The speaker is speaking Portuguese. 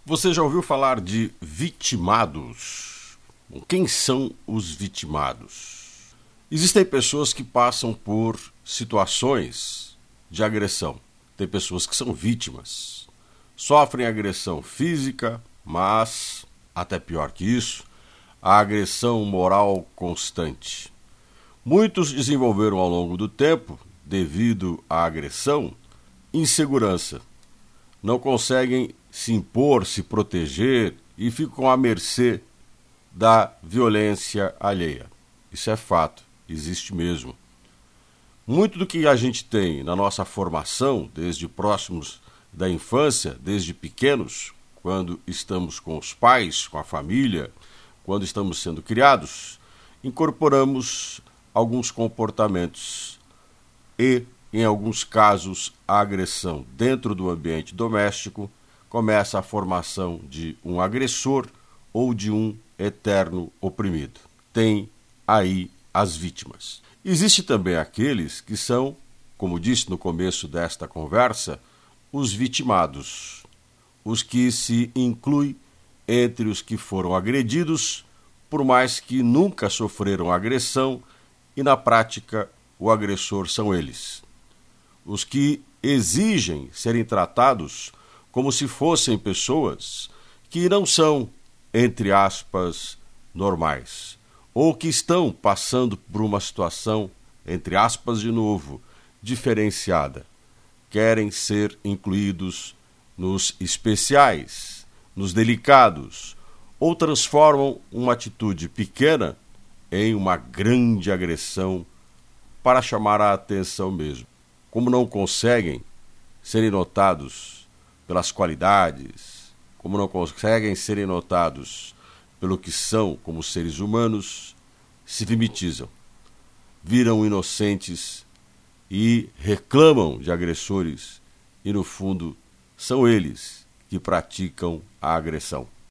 Você já ouviu falar de vitimados? Quem são os vitimados? Existem pessoas que passam por situações de agressão. Tem pessoas que são vítimas. Sofrem agressão física, mas, até pior que isso, a agressão moral constante. Muitos desenvolveram ao longo do tempo, devido à agressão, insegurança. Não conseguem se impor, se proteger e ficam à mercê da violência alheia. Isso é fato, existe mesmo. Muito do que a gente tem na nossa formação, desde próximos da infância, desde pequenos, quando estamos com os pais, com a família, quando estamos sendo criados, incorporamos alguns comportamentos e, em alguns casos, a agressão dentro do ambiente doméstico começa a formação de um agressor ou de um eterno oprimido. Tem aí as vítimas. Existem também aqueles que são, como disse no começo desta conversa, os vitimados, os que se incluem entre os que foram agredidos, por mais que nunca sofreram agressão e na prática o agressor são eles. Os que exigem serem tratados como se fossem pessoas que não são, entre aspas, normais, ou que estão passando por uma situação, entre aspas de novo, diferenciada. Querem ser incluídos nos especiais, nos delicados, ou transformam uma atitude pequena em uma grande agressão para chamar a atenção mesmo. Como não conseguem serem notados pelas qualidades, como não conseguem serem notados pelo que são como seres humanos, se vitimizam, viram inocentes e reclamam de agressores e, no fundo, são eles que praticam a agressão.